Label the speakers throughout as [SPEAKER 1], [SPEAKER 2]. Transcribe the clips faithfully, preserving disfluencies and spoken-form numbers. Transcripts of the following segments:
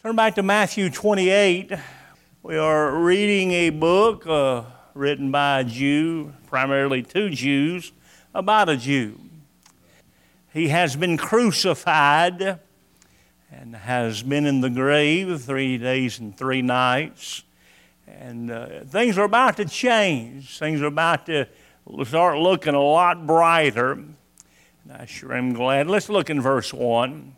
[SPEAKER 1] Turn back to Matthew twenty-eight. We are reading a book uh, written by a Jew, primarily two Jews, about a Jew. He has been crucified and has been in the grave three days and three nights. And uh, things are about to change. Things are about to start looking a lot brighter. And I sure am glad. Let's look in verse one.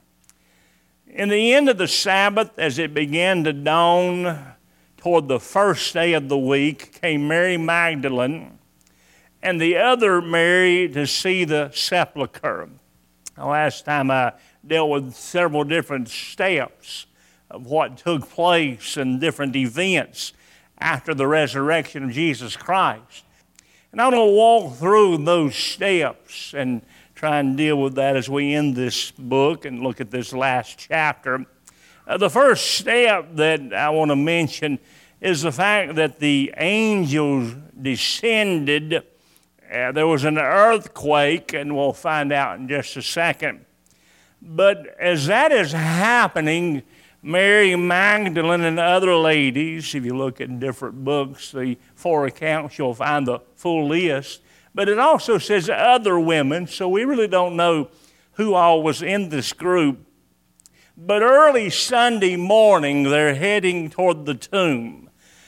[SPEAKER 1] In the end of the Sabbath, as it began to dawn toward the first day of the week, came Mary Magdalene and the other Mary to see the sepulchre. The last time I dealt with several different steps of what took place and different events after the resurrection of Jesus Christ. And I'm going to walk through those steps and try and deal with that as we end this book and look at this last chapter. Uh, the first step that I want to mention is the fact that the angels descended. Uh, there was an earthquake, and we'll find out in just a second. But as that is happening, Mary Magdalene and other ladies, if you look at different books, the four accounts, you'll find the full list. But it also says other women, so we really don't know who all was in this group. But early Sunday morning, they're heading toward the tomb.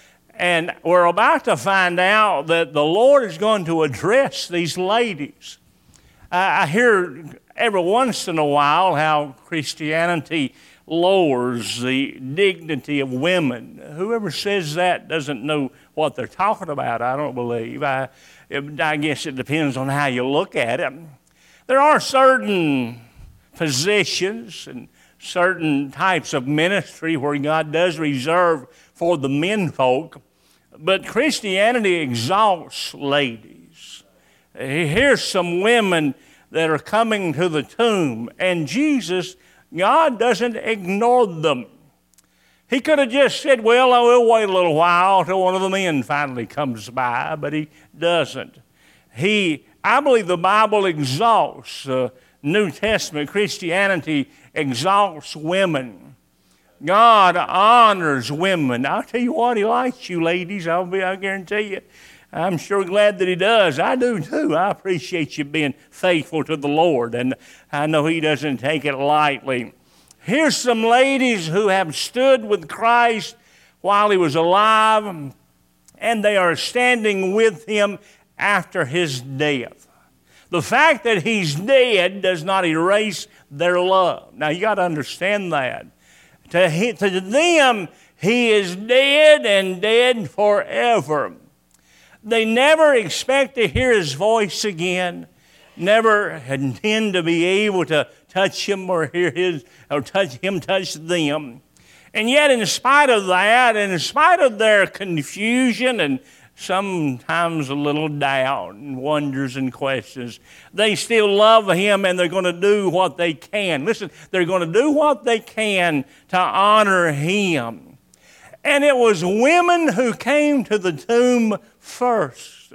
[SPEAKER 1] And we're about to find out that the Lord is going to address these ladies. I, I hear every once in a while how Christianity lowers the dignity of women. Whoever says that doesn't know what they're talking about, I don't believe. I, I guess it depends on how you look at it. There are certain positions and certain types of ministry where God does reserve for the men folk, but Christianity exalts ladies. Here's some women that are coming to the tomb, and Jesus, God doesn't ignore them. He could have just said, well, I will wait a little while till one of the men finally comes by, but he doesn't. He, I believe the Bible exalts, uh, New Testament Christianity exalts women. God honors women. I'll tell you what, he likes you ladies, I'll be, I guarantee you. I'm sure glad that he does. I do too. I appreciate you being faithful to the Lord, and I know he doesn't take it lightly. Here's some ladies who have stood with Christ while he was alive, and they are standing with him after his death. The fact that he's dead does not erase their love. Now, you got to understand that. To, he, to them, he is dead and dead forever. They never expect to hear his voice again, never intend to be able to touch him or hear his, or touch him touch them. And yet, in spite of that, and in spite of their confusion and sometimes a little doubt and wonders and questions, they still love him, and they're going to do what they can. Listen, they're going to do what they can to honor him. And it was women who came to the tomb first.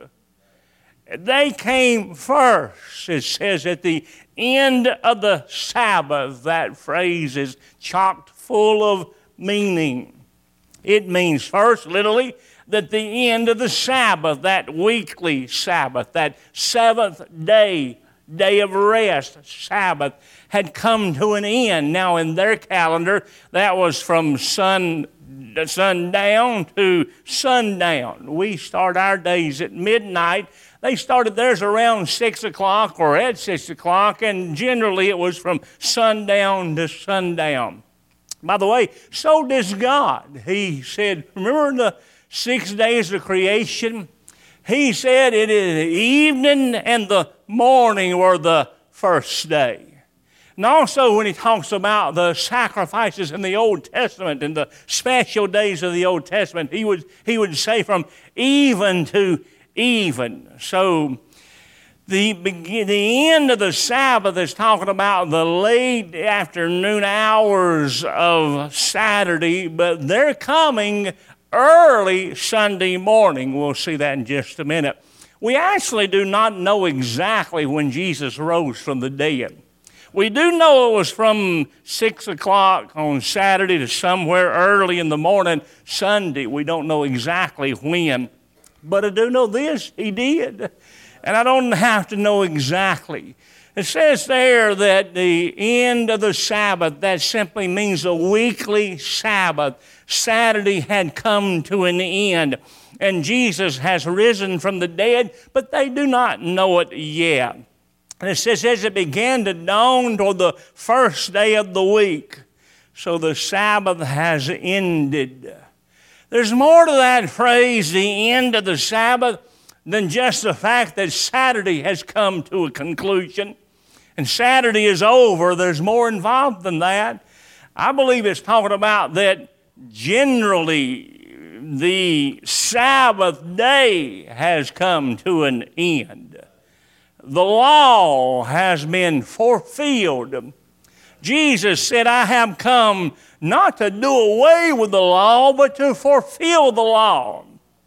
[SPEAKER 1] They came first. It says at the end of the Sabbath, that phrase is chocked full of meaning. It means first, literally, that the end of the Sabbath, that weekly Sabbath, that seventh day, day of rest, Sabbath, had come to an end. Now, in their calendar, that was from sun, sundown to sundown. We start our days at midnight. They started theirs around six o'clock or at six o'clock, and generally it was from sundown to sundown. By the way, so does God. He said, remember the six days of creation? He said it is the evening and the morning were the first day. And also when he talks about the sacrifices in the Old Testament and the special days of the Old Testament, he would, he would say from even to even. So the, the end of the Sabbath is talking about the late afternoon hours of Saturday, but they're coming early Sunday morning. We'll see that in just a minute. We actually do not know exactly when Jesus rose from the dead. we do know it was from six o'clock on Saturday to somewhere early in the morning Sunday. We don't know exactly when. But I do know this, he did. And I don't have to know exactly. It says there that the end of the Sabbath, that simply means a weekly Sabbath. Saturday had come to an end, and Jesus has risen from the dead, but they do not know it yet. And it says, as it began to dawn toward the first day of the week, so the Sabbath has ended. There's more to that phrase, the end of the Sabbath, than just the fact that Saturday has come to a conclusion and Saturday is over. There's more involved than that. I believe it's talking about that generally the Sabbath day has come to an end. The law has been fulfilled. Jesus said, I have come not to do away with the law, but to fulfill the law.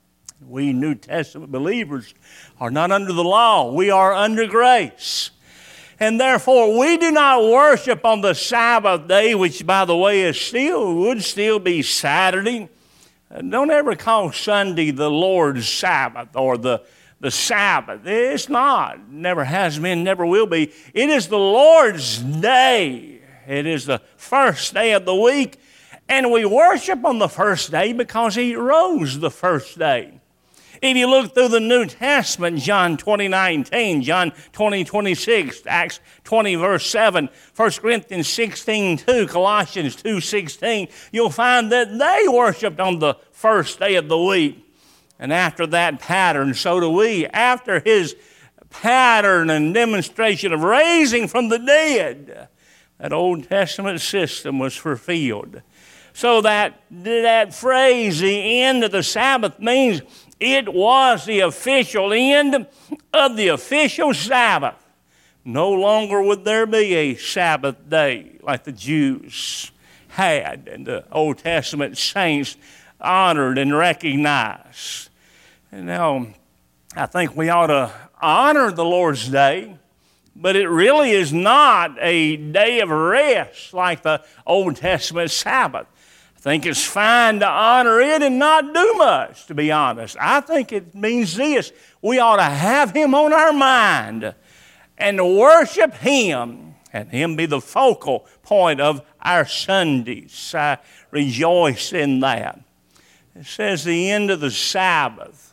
[SPEAKER 1] We New Testament believers are not under the law. We are under grace. And therefore, we do not worship on the Sabbath day, which, by the way, is still would still be Saturday. Don't ever call Sunday the Lord's Sabbath or the, the Sabbath. It's not. Never has been, never will be. It is the Lord's day. It is the first day of the week, and we worship on the first day because he rose the first day. If you look through the New Testament, John twenty nineteen, John twenty twenty-six, Acts twenty verse seven, First Corinthians sixteen two, Colossians two sixteen, you'll find that they worshiped on the first day of the week. And after that pattern, so do we. After his pattern and demonstration of raising from the dead, that Old Testament system was fulfilled. So that, that phrase, the end of the Sabbath, means it was the official end of the official Sabbath. No longer would there be a Sabbath day like the Jews had and the Old Testament saints honored and recognized. And now, I think we ought to honor the Lord's day, but it really is not a day of rest like the Old Testament Sabbath. I think it's fine to honor it and not do much, to be honest. I think it means this: we ought to have him on our mind and worship him, and him be the focal point of our Sundays. I rejoice in that. It says the end of the Sabbath.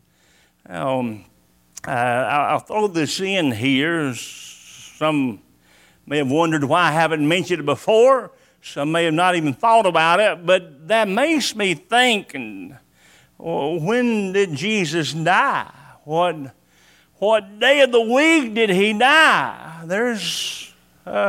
[SPEAKER 1] Um, Uh, I'll throw this in here. Some may have wondered why I haven't mentioned it before. Some may have not even thought about it, but that makes me think, and, well, when did Jesus die? What, what day of the week did he die? There's, uh,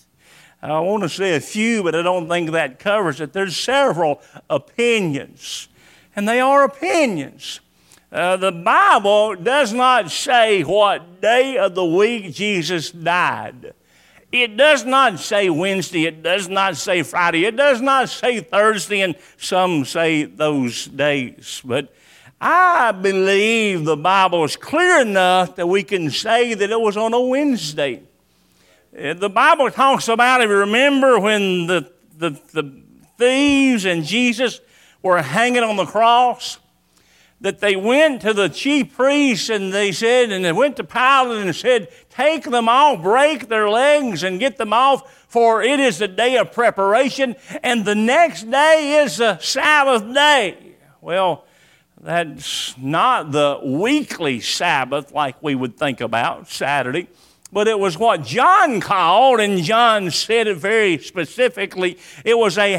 [SPEAKER 1] I want to say a few, but I don't think that covers it. There's several opinions, and they are opinions. Uh, the Bible does not say what day of the week Jesus died. It does not say Wednesday. It does not say Friday. It does not say Thursday, and some say those days. But I believe the Bible is clear enough that we can say that it was on a Wednesday. Uh, the Bible talks about, if you remember, when the, the, the thieves and Jesus were hanging on the cross, that they went to the chief priests and they said, and they went to Pilate and said, take them off, break their legs and get them off, for it is the day of preparation, and the next day is the Sabbath day. Well, that's not the weekly Sabbath like we would think about, Saturday, but it was what John called, and John said it very specifically, it was a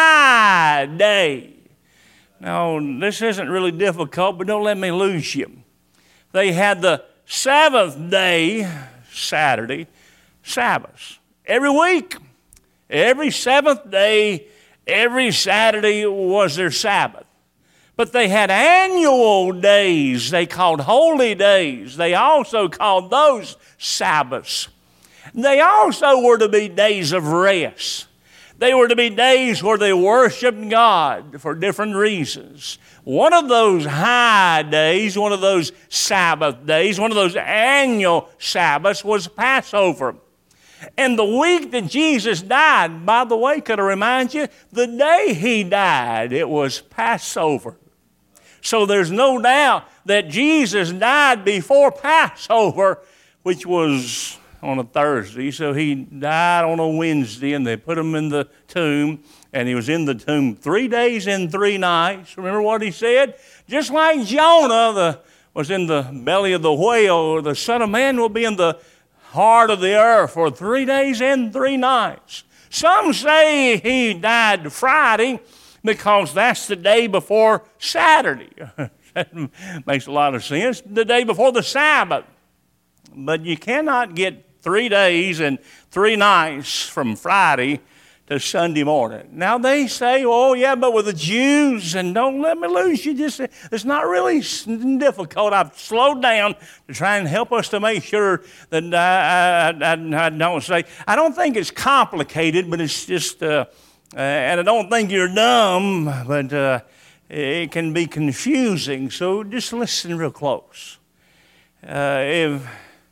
[SPEAKER 1] high day. Now, this isn't really difficult, but don't let me lose you. They had the seventh day, Saturday, Sabbath. Every week, every seventh day, every Saturday was their Sabbath. But they had annual days they called holy days. They also called those Sabbaths. They also were to be days of rest. They were to be days where they worshiped God for different reasons. One of those high days, one of those Sabbath days, one of those annual Sabbaths was Passover. And the week that Jesus died, by the way, could I remind you, the day he died, it was Passover. So there's no doubt that Jesus died before Passover, which was on a Thursday. So he died on a Wednesday, and they put him in the tomb, and he was in the tomb three days and three nights. Remember what he said? Just like Jonah the, was in the belly of the whale, the Son of Man will be in the heart of the earth for three days and three nights. Some say he died Friday because that's the day before Saturday. That makes a lot of sense. The day before the Sabbath. But you cannot get three days and three nights from Friday to Sunday morning. Now they say, oh yeah, but with the Jews, and don't let me lose you, just it's not really difficult. I've slowed down to try and help us to make sure that I, I, I, I don't say, I don't think it's complicated, but it's just, uh, uh, and I don't think you're dumb, but uh, it can be confusing, so just listen real close. Uh, if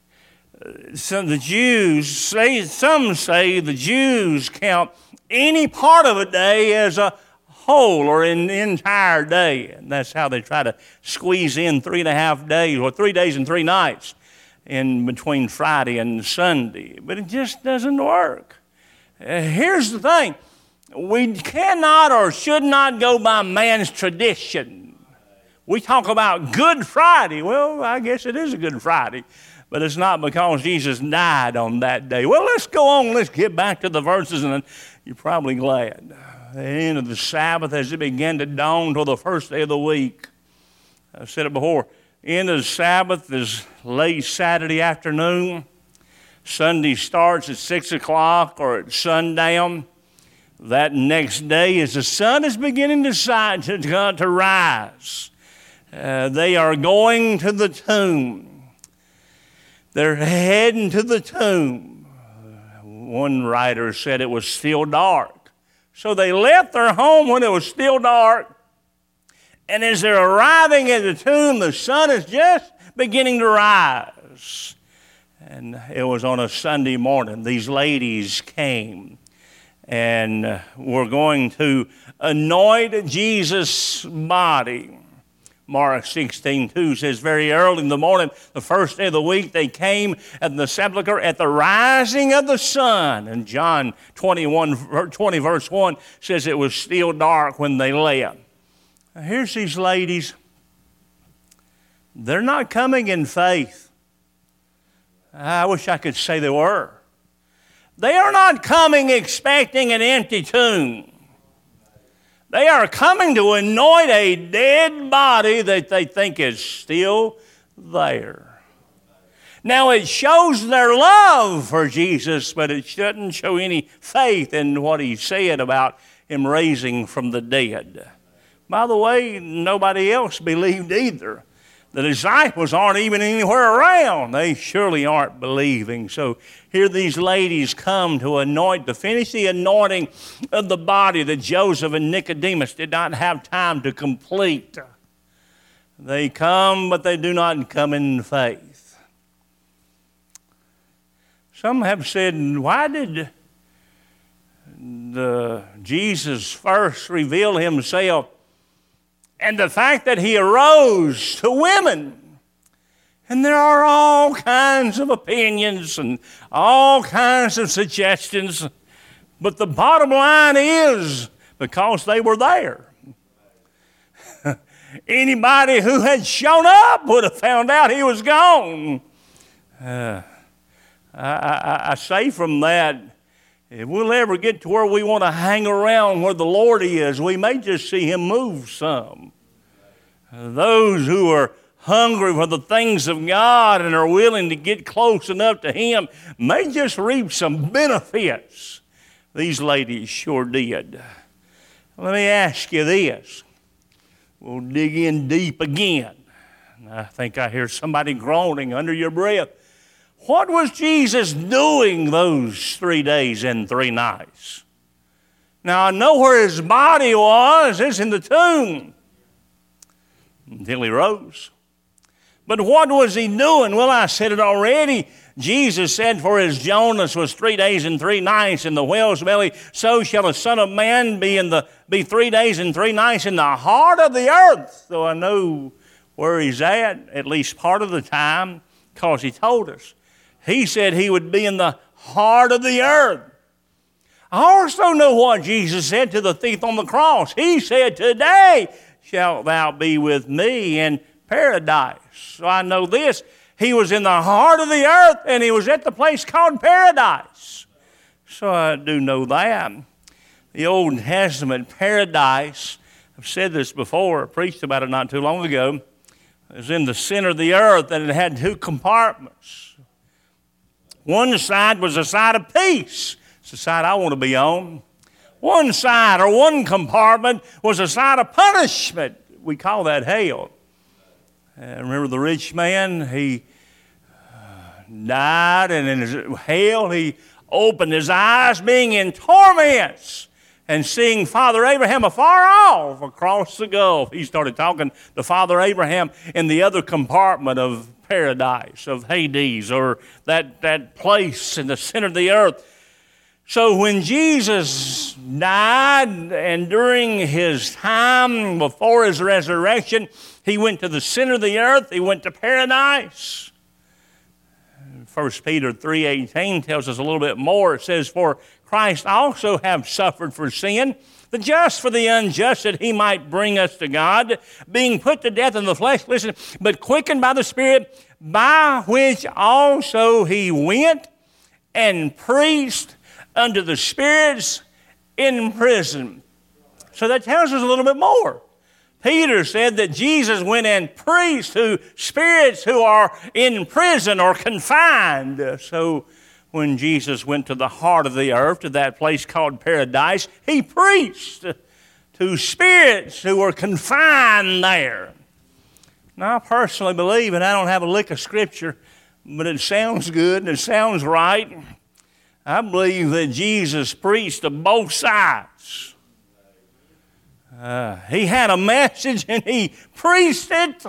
[SPEAKER 1] some the Jews say, some say the Jews count any part of a day as a whole or an entire day. And that's how they try to squeeze in three and a half days or three days and three nights in between Friday and Sunday. But it just doesn't work. Uh, here's the thing. We cannot or should not go by man's tradition. We talk about Good Friday. Well, I guess it is a Good Friday. But it's not because Jesus died on that day. Well, let's go on. Let's get back to the verses, and you're probably glad. At the end of the Sabbath, as it began to dawn till the first day of the week. I've said it before. End of the Sabbath is late Saturday afternoon. Sunday starts at six o'clock or at sundown. That next day, as the sun is beginning to, to, to rise, uh, they are going to the tomb. They're heading to the tomb. One writer said it was still dark. So they left their home when it was still dark. And as they're arriving at the tomb, the sun is just beginning to rise. And it was on a Sunday morning. These ladies came and were going to anoint Jesus' body. Mark sixteen two says, very early in the morning, the first day of the week, they came at the sepulchre at the rising of the sun. And John twenty-one, twenty verse one says it was still dark when they left. Now here's these ladies. They're not coming in faith. I wish I could say they were. They are not coming expecting an empty tomb. They are coming to anoint a dead body that they think is still there. Now, it shows their love for Jesus, but it shouldn't show any faith in what he said about him raising from the dead. By the way, nobody else believed either. The disciples aren't even anywhere around. They surely aren't believing. So here these ladies come to anoint, to finish the anointing of the body that Joseph and Nicodemus did not have time to complete. They come, but they do not come in faith. Some have said, why did the Jesus first reveal himself? And the fact that he arose to women. And there are all kinds of opinions and all kinds of suggestions. But the bottom line is, because they were there. Anybody who had shown up would have found out he was gone. Uh, I, I, I say from that, if we'll ever get to where we want to hang around where the Lord is, we may just see him move some. Those who are hungry for the things of God and are willing to get close enough to him may just reap some benefits. These ladies sure did. Let me ask you this. We'll dig in deep again. I think I hear somebody groaning under your breath. What was Jesus doing those three days and three nights? Now, I know where his body was. It's in the tomb. Until he rose. But what was he doing? Well, I said it already. Jesus said, for as Jonas was three days and three nights in the whale's belly, so shall the Son of Man be in the be three days and three nights in the heart of the earth. So I know where he's at, at least part of the time, because he told us. He said he would be in the heart of the earth. I also know what Jesus said to the thief on the cross. He said, today shalt thou be with me in paradise. So I know this. He was in the heart of the earth, and he was at the place called paradise. So I do know that. The Old Testament paradise, I've said this before, I preached about it not too long ago, it was in the center of the earth, and it had two compartments. One side was a side of peace. It's the side I want to be on. One side or one compartment was a side of punishment. We call that hell. Uh, remember the rich man? He uh, died, and in his hell he opened his eyes, being in torments, and seeing Father Abraham afar off across the gulf. He started talking to Father Abraham in the other compartment of paradise, of Hades, or that, that place in the center of the earth. So when Jesus died, and during his time before his resurrection, he went to the center of the earth. He went to paradise. First Peter three eighteen tells us a little bit more. It says, for Christ also have suffered for sin, the just for the unjust, that he might bring us to God, being put to death in the flesh, listen, but quickened by the Spirit, by which also he went and preached unto the spirits in prison. So that tells us a little bit more. Peter said that Jesus went and preached to spirits who are in prison or confined. So when Jesus went to the heart of the earth, to that place called paradise, he preached to spirits who were confined there. Now, I personally believe, and I don't have a lick of scripture, but it sounds good and it sounds right. I believe that Jesus preached to both sides. Uh, he had a message and he preached it.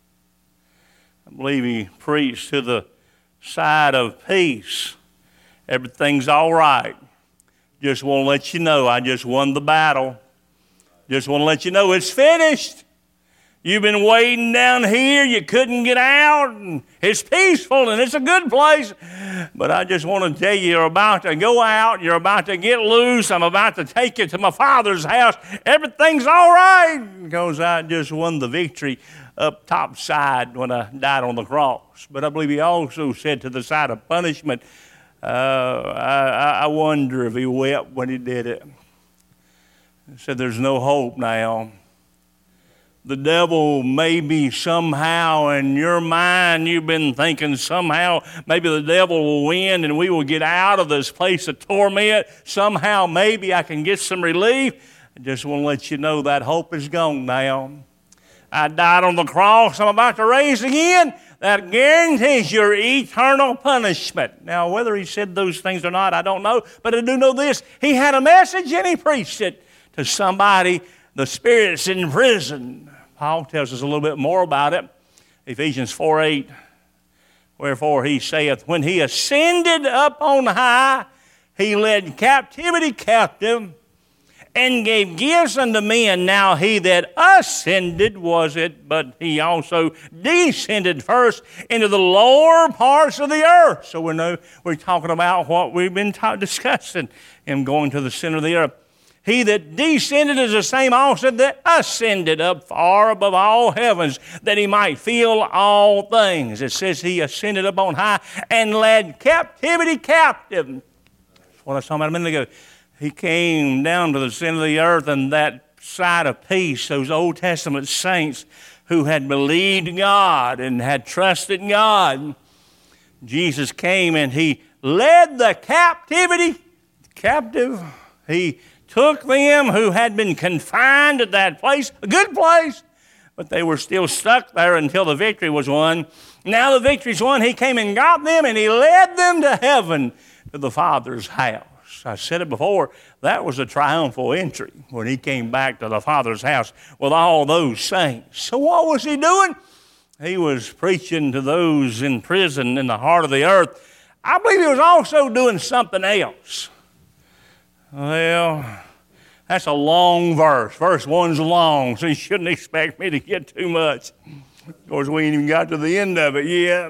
[SPEAKER 1] I believe he preached to the side of peace. Everything's all right. Just want to let you know I just won the battle. Just want to let you know it's finished. You've been waiting down here. You couldn't get out. And it's peaceful and it's a good place. But I just want to tell you, you're about to go out. You're about to get loose. I'm about to take you to my Father's house. Everything's all right because I just won the victory up top side when I died on the cross. But I believe he also said to the side of punishment, uh, I, I wonder if he wept when he did it. He said, there's no hope now. The devil maybe somehow in your mind you've been thinking somehow maybe the devil will win and we will get out of this place of torment. Somehow maybe I can get some relief. I just want to let you know that hope is gone now. I died on the cross. I'm about to raise again. That guarantees your eternal punishment. Now, whether he said those things or not, I don't know. But I do know this. He had a message and he preached it to somebody, the spirits in prison. Paul tells us a little bit more about it. Ephesians four eight. Wherefore he saith, when he ascended up on high, he led captivity captive and gave gifts unto men. Now he that ascended, was it, but he also descended first into the lower parts of the earth. So we know we're talking about what we've been ta- discussing, him going to the center of the earth. He that descended is the same also that ascended up far above all heavens, that he might fill all things. It says he ascended up on high and led captivity captive. That's what I was talking about a minute ago. He came down to the center of the earth, and that side of peace, those Old Testament saints who had believed God and had trusted God, Jesus came and he led the captivity captive. He took them who had been confined at that place, a good place, but they were still stuck there until the victory was won. Now the victory's won. He came and got them, and he led them to heaven, to the Father's house. I said it before, that was a triumphal entry when he came back to the Father's house with all those saints. So what was he doing? He was preaching to those in prison in the heart of the earth I believe he was also doing something else. Well, that's a long verse. Verse one's long, so you shouldn't expect me to get too much. Of course, we ain't even got to the end of it yet.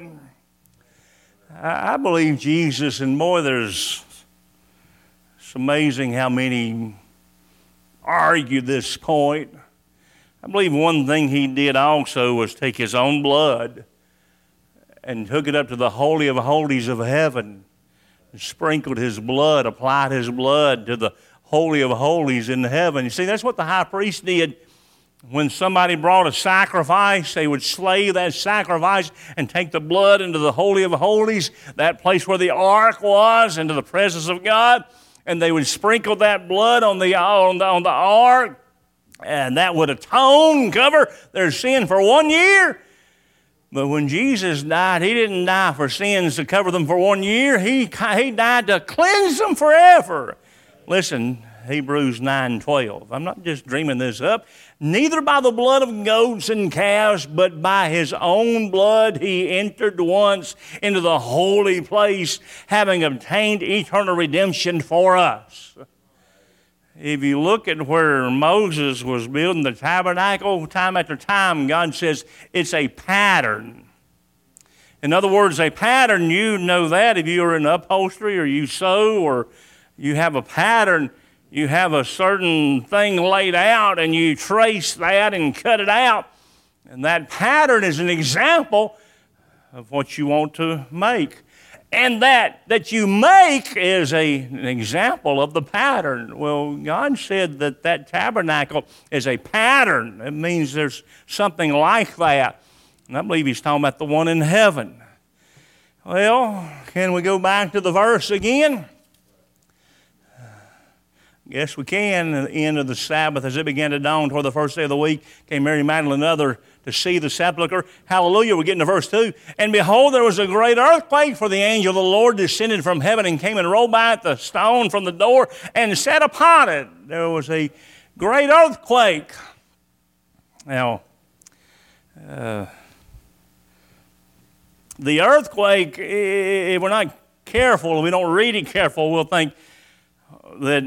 [SPEAKER 1] I, I believe Jesus, and boy, there's, it's amazing how many argue this point. I believe one thing he did also was take his own blood and took it up to the Holy of Holies of heaven, and sprinkled his blood, applied his blood to the Holy of Holies in heaven. You see, that's what the high priest did. When somebody brought a sacrifice, they would slay that sacrifice and take the blood into the Holy of Holies, that place where the ark was, into the presence of God, and they would sprinkle that blood on the, on the, on the ark, and that would atone, cover their sin for one year. But when Jesus died, he didn't die for sins to cover them for one year. He, he died to cleanse them forever. Listen, Hebrews nine twelve. I'm not just dreaming this up. Neither by the blood of goats and calves, but by his own blood he entered once into the holy place, having obtained eternal redemption for us. If you look at where Moses was building the tabernacle, time after time, God says it's a pattern. In other words, a pattern, you know that if you're in upholstery or you sew or you have a pattern, you have a certain thing laid out and you trace that and cut it out. And that pattern is an example of what you want to make. And that that you make is a, an example of the pattern. Well, God said that that tabernacle is a pattern. It means there's something like that. And I believe he's talking about the one in heaven. Well, can we go back to the verse again? Yes, we can. At the end of the Sabbath, as it began to dawn toward the first day of the week, came Mary Magdalene and other to see the sepulchre. Hallelujah, we're getting to verse two. And behold, there was a great earthquake, for the angel of the Lord descended from heaven and came and rolled back the stone from the door and sat upon it. There was a great earthquake. Now, uh, the earthquake, if we're not careful, and we don't read it careful, we'll think that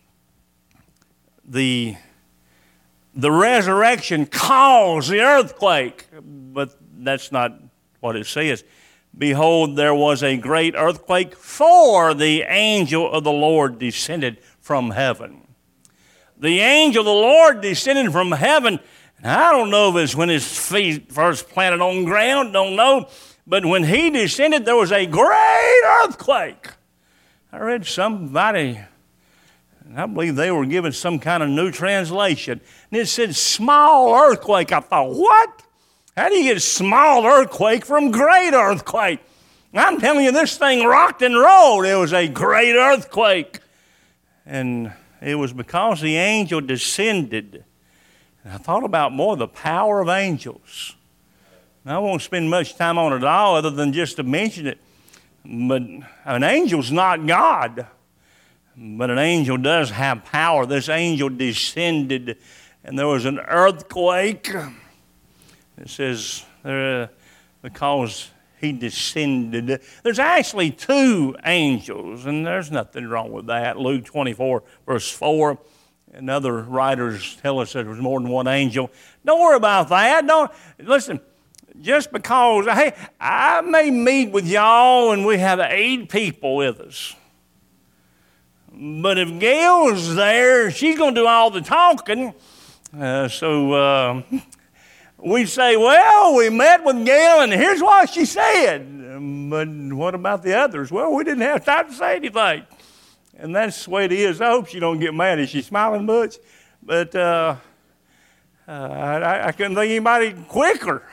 [SPEAKER 1] the the resurrection caused the earthquake, but that's not what it says. Behold, there was a great earthquake, for the angel of the Lord descended from heaven. The angel of the Lord descended from heaven. And I don't know if it's when his feet first planted on ground, don't know, but when he descended, there was a great earthquake. I read somebody, and I believe they were given some kind of new translation. And it said small earthquake. I thought, what? How do you get small earthquake from great earthquake? I'm telling you, this thing rocked and rolled. It was a great earthquake. And it was because the angel descended. And I thought about more the power of angels. Now, I won't spend much time on it all other than just to mention it. But an angel's not God. But an angel does have power. This angel descended, and there was an earthquake. It says there, because he descended. There's actually two angels, and there's nothing wrong with that. Luke twenty-four, verse four, and other writers tell us there was more than one angel. Don't worry about that. Don't listen. Just because, hey, I may meet with y'all, and we have eight people with us. But if Gail's there, she's going to do all the talking. Uh, so uh, we say, well, we met with Gail, and here's what she said. But what about the others? Well, we didn't have time to say anything. And that's the way it is. I hope she don't get mad. Is she smiling much? But uh, uh, I, I couldn't think of anybody quicker.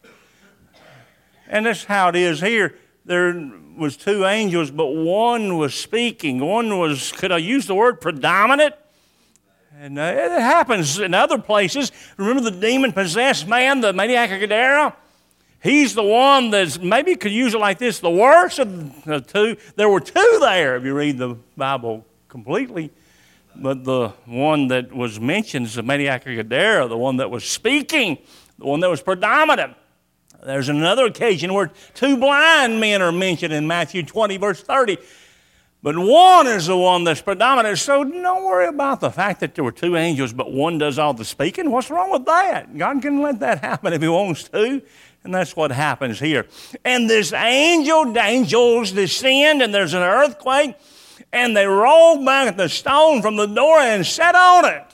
[SPEAKER 1] And that's how it is here. There was two angels, but one was speaking. One was, could I use the word predominant? And uh, it happens in other places. Remember the demon-possessed man, the maniac of Gadara? He's the one that's, maybe could use it like this, the worst of the two. There were two there if you read the Bible completely. But the one that was mentioned is the maniac of Gadara, the one that was speaking, the one that was predominant. There's another occasion where two blind men are mentioned in Matthew twenty, verse thirty. But one is the one that's predominant. So don't worry about the fact that there were two angels, but one does all the speaking. What's wrong with that? God can let that happen if he wants to. And that's what happens here. And this angel, the angels descend, and there's an earthquake, and they roll back the stone from the door and sat on it.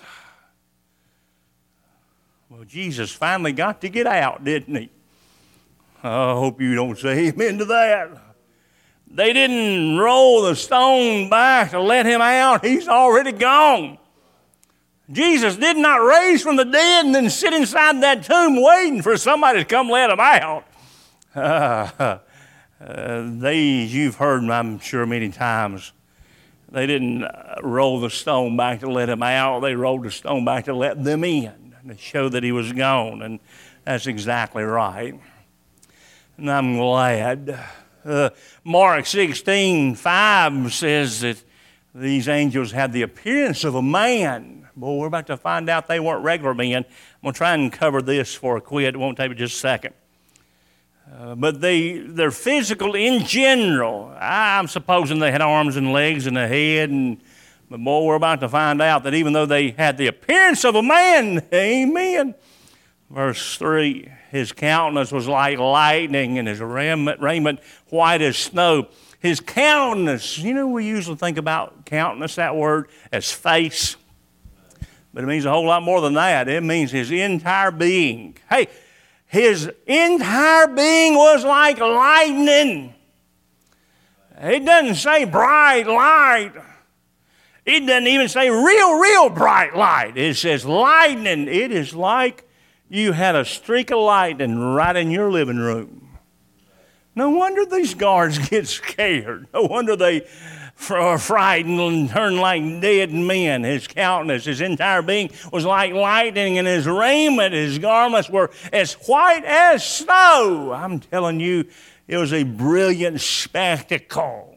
[SPEAKER 1] Well, Jesus finally got to get out, didn't he? I hope you don't say amen to that. They didn't roll the stone back to let him out. He's already gone. Jesus did not raise from the dead and then sit inside that tomb waiting for somebody to come let him out. Uh, uh, these you've heard, I'm sure, many times. They didn't roll the stone back to let him out. They rolled the stone back to let them in, to show that he was gone. And that's exactly right. And I'm glad. Uh, Mark sixteen five says that these angels had the appearance of a man. Boy, we're about to find out they weren't regular men. I'm going to try and cover this for a quit. It won't take me just a second. Uh, but they, they're physical in general. I'm supposing they had arms and legs and a head. And, but boy, we're about to find out that even though they had the appearance of a man, amen. Verse three, his countenance was like lightning and his raiment, raiment white as snow. His countenance, you know, we usually think about countenance, that word, as face. But it means a whole lot more than that. It means his entire being. Hey, his entire being was like lightning. It doesn't say bright light. It doesn't even say real, real bright light. It says lightning. It is like you had a streak of lightning right in your living room. No wonder these guards get scared. No wonder they are frightened and turn like dead men. His countenance, his entire being was like lightning, and his raiment, his garments were as white as snow. I'm telling you, it was a brilliant spectacle.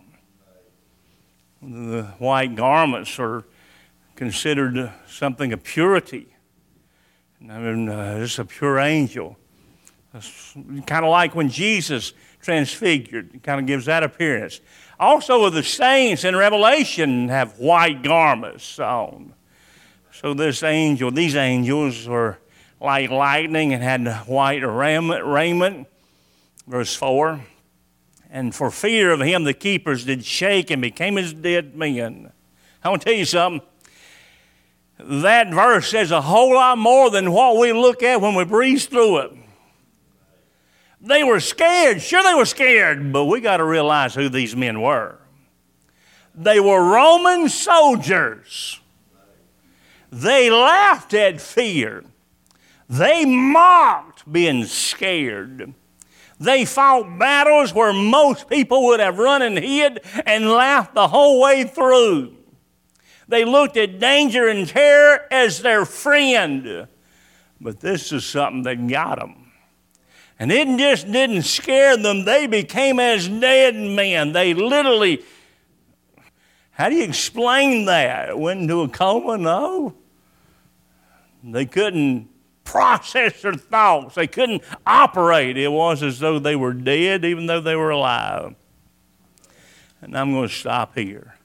[SPEAKER 1] The white garments are considered something of purity. I mean, uh, this is a pure angel. It's kind of like when Jesus transfigured. It kind of gives that appearance. Also, the saints in Revelation have white garments on. So this angel, these angels were like lightning and had white raiment. Verse four. And for fear of him, the keepers did shake and became as dead men. I want to tell you something. That verse says a whole lot more than what we look at when we breeze through it. They were scared. Sure, they were scared, but we got to realize who these men were. They were Roman soldiers. They laughed at fear. They mocked being scared. They fought battles where most people would have run and hid and laughed the whole way through. They looked at danger and terror as their friend. But this is something that got them. And it just didn't scare them. They became as dead men. They literally, how do you explain that? Went into a coma? No. They couldn't process their thoughts. They couldn't operate. It was as though they were dead even though they were alive. And I'm going to stop here.